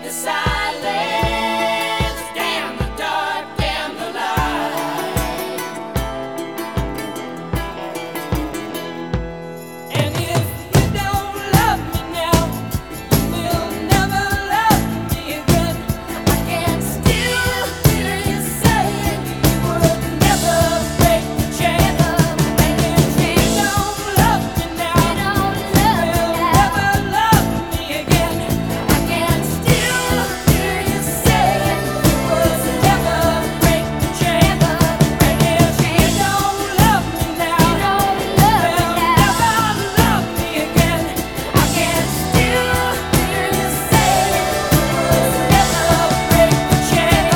the silence, damn the dark, damn the light. And if you don't love me now, you will never love me again. I can still hear you saying you would never break the chain. And if you don't love me now, you will never love me again. I can still hear you saying you would never break the chain. And if you don't love me now, you will never love me again. I can still hear you saying you would never break the chain.